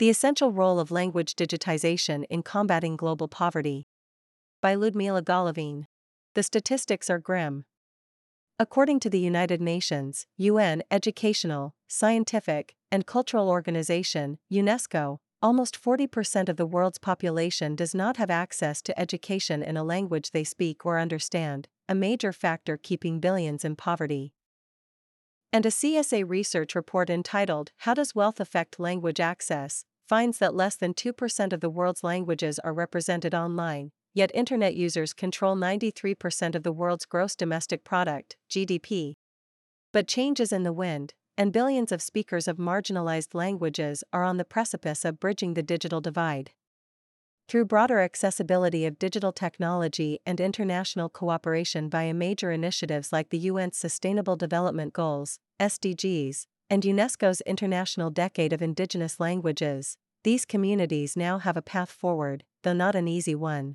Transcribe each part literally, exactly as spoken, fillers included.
The Essential Role of Language Digitization in Combating Global Poverty. By Ludmila Golovine. The statistics are grim. According to the United Nations, U N Educational, Scientific, and Cultural Organization, UNESCO, almost forty percent of the world's population does not have access to education in a language they speak or understand, a major factor keeping billions in poverty. And a C S A research report entitled How Does Wealth Affect Language Access? Finds that less than two percent of the world's languages are represented online, yet internet users control ninety-three percent of the world's gross domestic product, G D P. But change is in the wind, and billions of speakers of marginalized languages are on the precipice of bridging the digital divide. Through broader accessibility of digital technology and international cooperation via major initiatives like the U N's Sustainable Development Goals, S D Gs, and UNESCO's International Decade of Indigenous Languages, these communities now have a path forward, though not an easy one.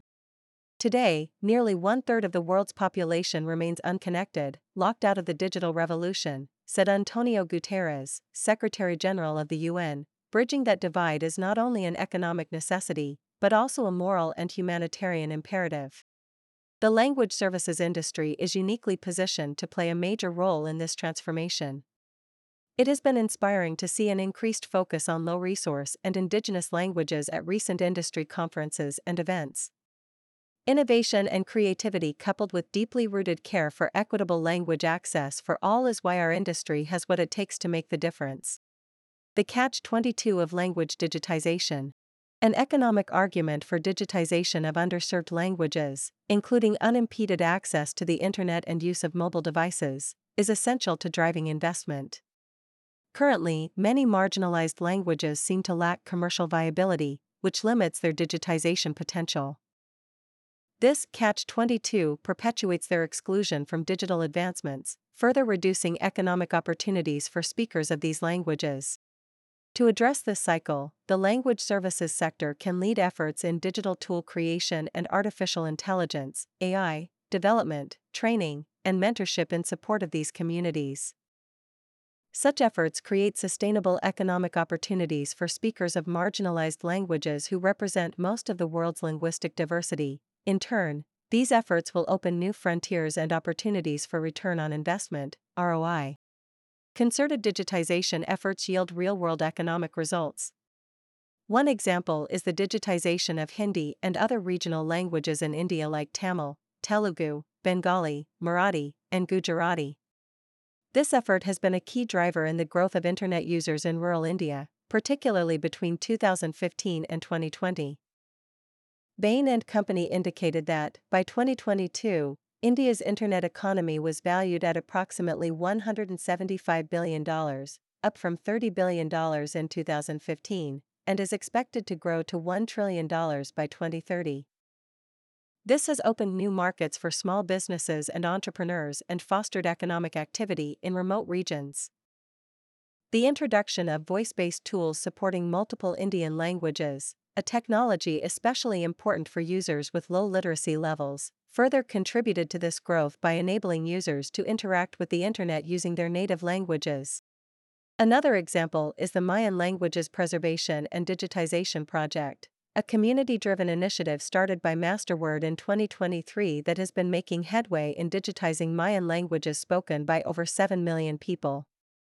Today, nearly one-third of the world's population remains unconnected, locked out of the digital revolution, said Antonio Guterres, Secretary-General of the U N. Bridging that divide is not only an economic necessity, but also a moral and humanitarian imperative. The language services industry is uniquely positioned to play a major role in this transformation. It has been inspiring to see an increased focus on low-resource and indigenous languages at recent industry conferences and events. Innovation and creativity coupled with deeply rooted care for equitable language access for all is why our industry has what it takes to make the difference. The catch twenty-two of language digitization. An economic argument for digitization of underserved languages, including unimpeded access to the internet and use of mobile devices, is essential to driving investment. Currently, many marginalized languages seem to lack commercial viability, which limits their digitization potential. This catch twenty-two perpetuates their exclusion from digital advancements, further reducing economic opportunities for speakers of these languages. To address this cycle, the language services sector can lead efforts in digital tool creation and artificial intelligence, A I, development, training, and mentorship in support of these communities. Such efforts create sustainable economic opportunities for speakers of marginalized languages who represent most of the world's linguistic diversity. In turn, these efforts will open new frontiers and opportunities for return on investment, R O I. Concerted digitization efforts yield real-world economic results. One example is the digitization of Hindi and other regional languages in India like Tamil, Telugu, Bengali, Marathi, and Gujarati. This effort has been a key driver in the growth of internet users in rural India, particularly between two thousand fifteen and twenty twenty. Bain and Company indicated that, by twenty twenty-two, India's internet economy was valued at approximately one hundred seventy-five billion dollars, up from thirty billion dollars in two thousand fifteen, and is expected to grow to one trillion dollars by twenty thirty. This has opened new markets for small businesses and entrepreneurs and fostered economic activity in remote regions. The introduction of voice-based tools supporting multiple Indian languages, a technology especially important for users with low literacy levels, further contributed to this growth by enabling users to interact with the internet using their native languages. Another example is the Mayan Languages Preservation and Digitization Project, a community-driven initiative started by Masterword in twenty twenty-three that has been making headway in digitizing Mayan languages spoken by over seven million people.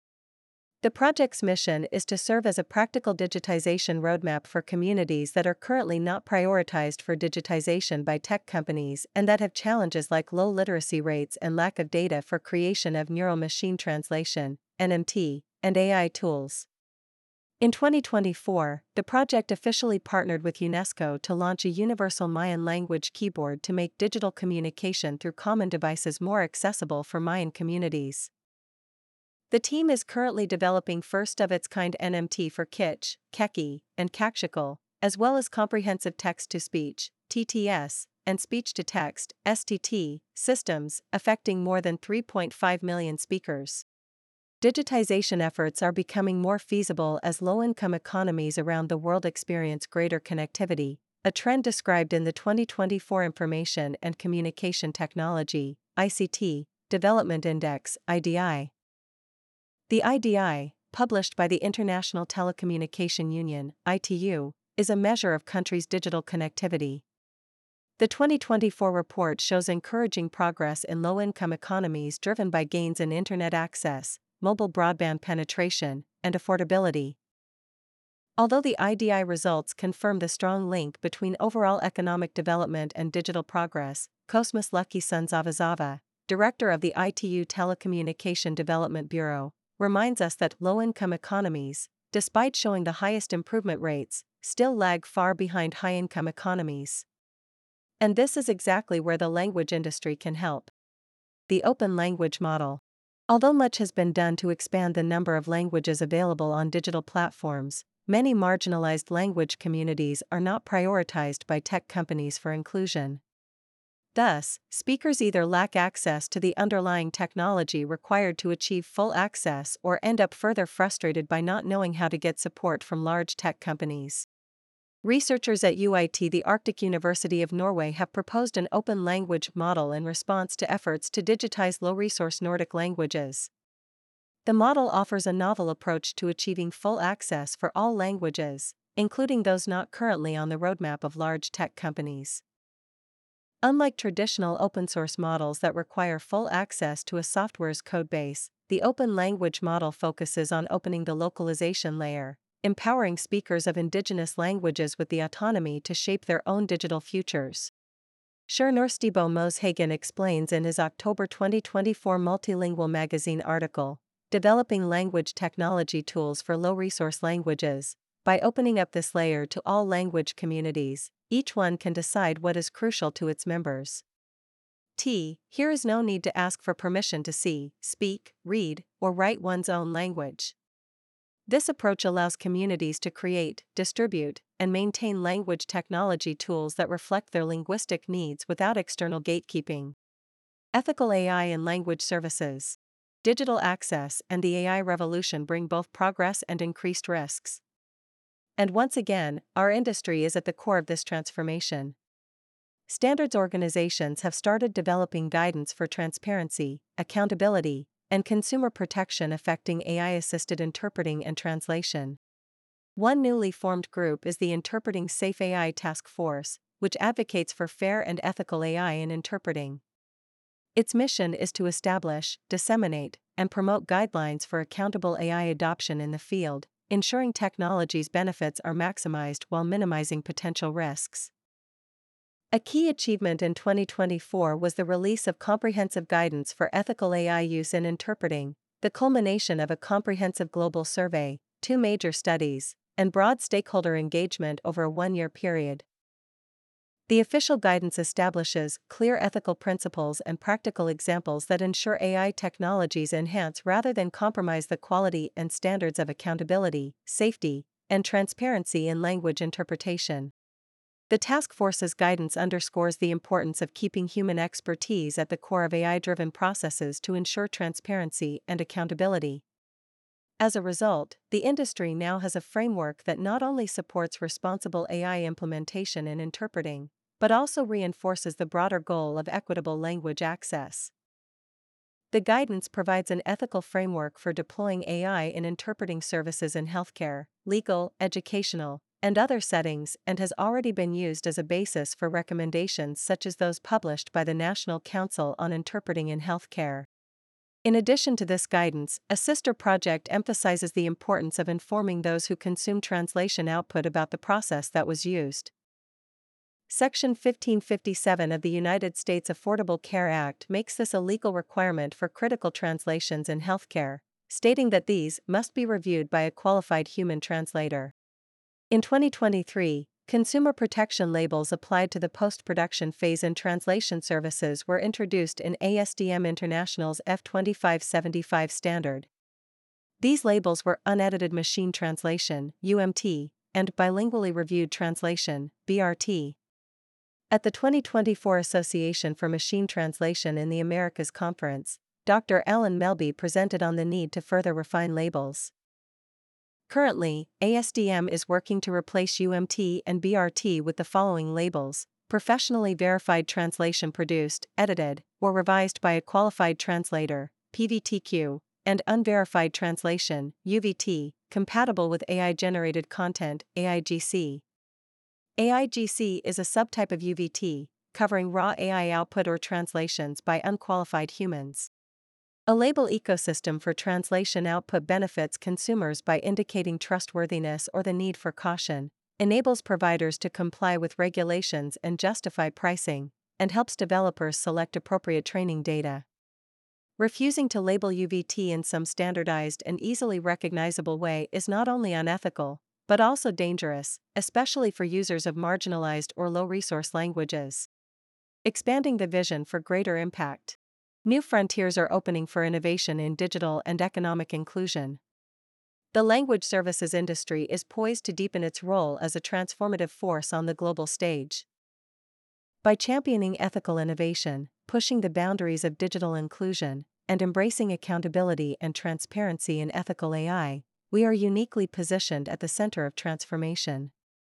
The project's mission is to serve as a practical digitization roadmap for communities that are currently not prioritized for digitization by tech companies and that have challenges like low literacy rates and lack of data for creation of neural machine translation, N M T, and A I tools. In twenty twenty-four, the project officially partnered with UNESCO to launch a universal Mayan language keyboard to make digital communication through common devices more accessible for Mayan communities. The team is currently developing first-of-its-kind N M T for Kich, Keki, and Kakshakal, as well as comprehensive text-to-speech, T T S, and speech-to-text, S T T, systems, affecting more than three point five million speakers. Digitization efforts are becoming more feasible as low-income economies around the world experience greater connectivity, a trend described in the twenty twenty-four Information and Communication Technology, I C T, Development Index, I D I. The I D I, published by the International Telecommunication Union, I T U, is a measure of countries' digital connectivity. The twenty twenty-four report shows encouraging progress in low-income economies driven by gains in internet access, mobile broadband penetration, and affordability. Although the I D I results confirm the strong link between overall economic development and digital progress, Cosmas Lucky-Sonzavazava, director of the I T U Telecommunication Development Bureau, reminds us that low-income economies, despite showing the highest improvement rates, still lag far behind high-income economies. And this is exactly where the language industry can help. The Open Language Model. Although much has been done to expand the number of languages available on digital platforms, many marginalized language communities are not prioritized by tech companies for inclusion. Thus, speakers either lack access to the underlying technology required to achieve full access or end up further frustrated by not knowing how to get support from large tech companies. Researchers at U I T, the Arctic University of Norway, have proposed an open language model in response to efforts to digitize low-resource Nordic languages. The model offers a novel approach to achieving full access for all languages, including those not currently on the roadmap of large tech companies. Unlike traditional open-source models that require full access to a software's codebase, the open language model focuses on opening the localization layer, empowering speakers of indigenous languages with the autonomy to shape their own digital futures. Sjur-Nørstibo Moshagen explains in his October twenty twenty-four Multilingual magazine article, Developing Language Technology Tools for Low-Resource Languages, by opening up this layer to all language communities, each one can decide what is crucial to its members. T. Here is no need to ask for permission to see, speak, read, or write one's own language. This approach allows communities to create, distribute, and maintain language technology tools that reflect their linguistic needs without external gatekeeping. Ethical A I and language services. Digital access and the A I revolution bring both progress and increased risks. And once again, our industry is at the core of this transformation. Standards organizations have started developing guidance for transparency, accountability, and consumer protection affecting A I-assisted interpreting and translation. One newly formed group is the Interpreting Safe A I Task Force, which advocates for fair and ethical A I in interpreting. Its mission is to establish, disseminate, and promote guidelines for accountable A I adoption in the field, ensuring technology's benefits are maximized while minimizing potential risks. A key achievement in twenty twenty-four was the release of comprehensive guidance for ethical A I use in interpreting, the culmination of a comprehensive global survey, two major studies, and broad stakeholder engagement over a one-year period. The official guidance establishes clear ethical principles and practical examples that ensure A I technologies enhance rather than compromise the quality and standards of accountability, safety, and transparency in language interpretation. The task force's guidance underscores the importance of keeping human expertise at the core of A I-driven processes to ensure transparency and accountability. As a result, the industry now has a framework that not only supports responsible A I implementation and interpreting, but also reinforces the broader goal of equitable language access. The guidance provides an ethical framework for deploying A I in interpreting services in healthcare, legal, educational, and other settings, and has already been used as a basis for recommendations such as those published by the National Council on Interpreting in Healthcare. In addition to this guidance, a sister project emphasizes the importance of informing those who consume translation output about the process that was used. Section fifteen fifty-seven of the United States Affordable Care Act makes this a legal requirement for critical translations in healthcare, stating that these must be reviewed by a qualified human translator. In twenty twenty-three, consumer protection labels applied to the post-production phase in translation services were introduced in A S D M International's F twenty-five seventy-five standard. These labels were unedited machine translation, U M T, and bilingually reviewed translation, B R T. At the twenty twenty-four Association for Machine Translation in the Americas conference, Doctor Ellen Melby presented on the need to further refine labels. Currently, A S D M is working to replace U M T and B R T with the following labels: professionally verified translation produced, edited, or revised by a qualified translator, P V T Q, and unverified translation, U V T, compatible with A I-generated content, A I G C. A I G C is a subtype of U V T, covering raw A I output or translations by unqualified humans. A label ecosystem for translation output benefits consumers by indicating trustworthiness or the need for caution, enables providers to comply with regulations and justify pricing, and helps developers select appropriate training data. Refusing to label U V T in some standardized and easily recognizable way is not only unethical, but also dangerous, especially for users of marginalized or low-resource languages. Expanding the vision for greater impact. New frontiers are opening for innovation in digital and economic inclusion. The language services industry is poised to deepen its role as a transformative force on the global stage. By championing ethical innovation, pushing the boundaries of digital inclusion, and embracing accountability and transparency in ethical A I, we are uniquely positioned at the center of transformation.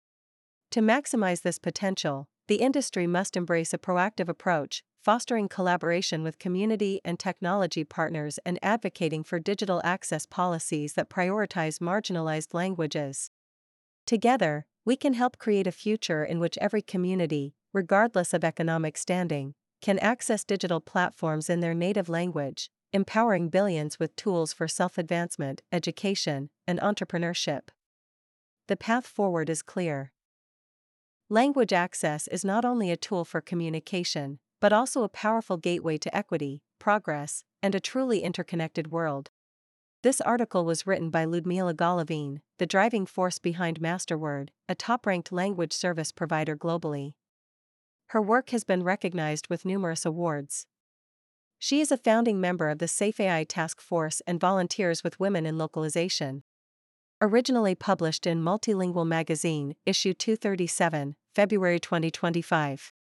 To maximize this potential, the industry must embrace a proactive approach, fostering collaboration with community and technology partners and advocating for digital access policies that prioritize marginalized languages. Together, we can help create a future in which every community, regardless of economic standing, can access digital platforms in their native language, empowering billions with tools for self-advancement, education, and entrepreneurship. The path forward is clear. Language access is not only a tool for communication, but also a powerful gateway to equity, progress, and a truly interconnected world. This article was written by Ludmila Golovin, the driving force behind Masterword, a top-ranked language service provider globally. Her work has been recognized with numerous awards. She is a founding member of the Safe A I Task Force and volunteers with Women in Localization. Originally published in Multilingual Magazine, issue two thirty-seven, February twenty twenty-five.